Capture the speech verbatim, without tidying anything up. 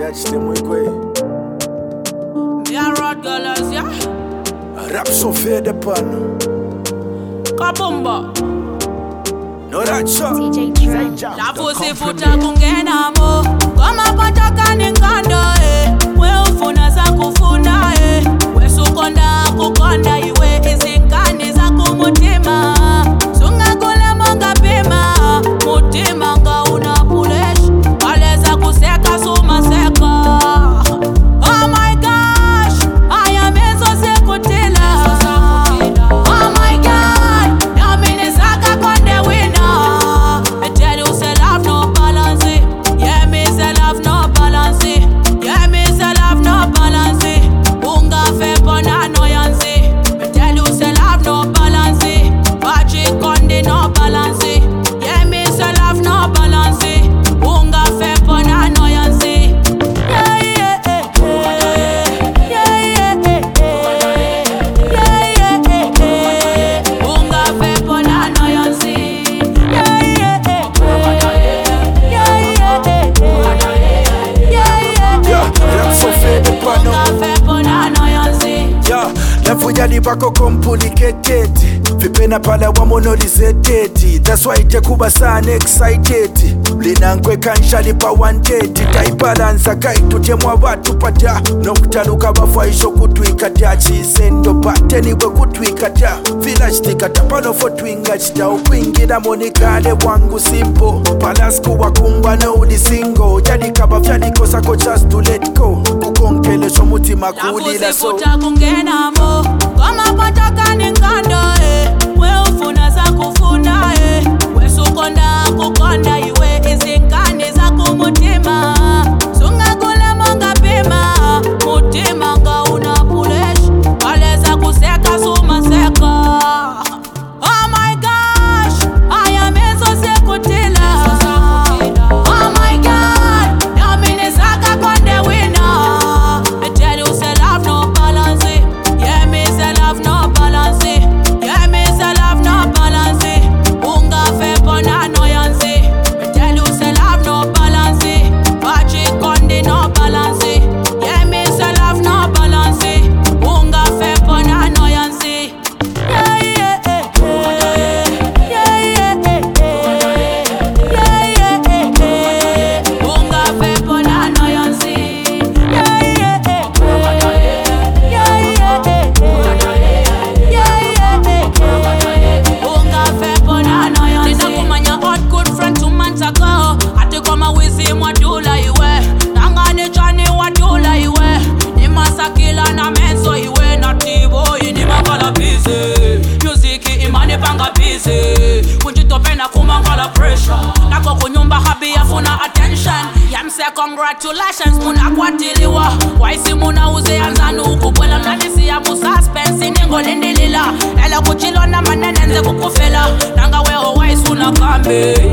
achiite mwekwe. Me a road girls, yeah. Rap so fair the pan. Kabumba. No that shot. D J La pussy futa kungena mo. Kama pataka ningando eh. We ufuna za kufuna eh. We sukonda kukonda iwe izinkani za kumutima. Sunga kule monga pima. Mutima nga unapulesh. Wale za kuseka suma seka. Oh my gosh, I am so sekutila. Oh my God, now me ne saka konde winner. I tell you say love no balance. Yeah me say love no balance. Yeah me say love no balance. Unga fe pona annoyance. I tell you say love no balance. Patrick konde no balance. Yeah me say love no balance. Unga fe pona annoyance. Yeah yeah yeah yeah yeah yeah yeah yeah. Unga fe pona annoyance. Yeah yeah yeah yeah yeah yeah. Yeah, rap so fair the pan. Unga fe pona annoyance. Yeah, nafuja ni bako complicated. Vipena pala wa monolizeteti. That's why ite kuba sana excited. Linankwe kanshali pa wanted. Kaibalanza kaitutemwa watu pata. Nokutaluka bafaisho kutwikata. Chisendo pateni we kutwikata. Village tikata pano for twinga chita. Ukwingira monikale wangu simple. Palasku wakumba na udi single. Jadi kaba vyadi kosa ko just to let go. Kukonkele shomuti makuli la so. Futa kungena mo. Kama pataka ningando eh. We ufuna za kufuna eh. We sukonda kukonda iwe izinkani za kumutima. Sunga kule monga pima. Mutima nga unapulesh. Wale za kuseka suma seka. Oh my gosh, I am so sekutila. Oh my God, now me ne saka konde winner. I tell you say love no balance. Yeah me say love no balance. Yeah me say love no balance. Unga fe pona annoyance. I tell you say love no balance. Patrick konde no balance. Yeah me say love no balance. Unga fe pona annoyance. Yeah yeah yeah yeah yeah yeah yeah yeah. Unga fe pona annoyance. Yeah yeah yeah yeah yeah. Unga fe pona annoyance. Ninakumanya hot good friend two months ago. Ati kama wizi mwadula iwe. Nangane chani wadula iwe. Ni masakila na menso iwe. Na tibo ini makala busy. Music imani panga busy. Kunjitopena kumangala pressure. Nako kunyumba habi yafuna attention. Yamse congratulations muna kwatiliwa. Waisi muna uze anzanu ukubwela. Mnanisi ya mususpense ningo lindilila. Ele kuchilo na manenenze kukufela. Nanga weho waisi unakambe.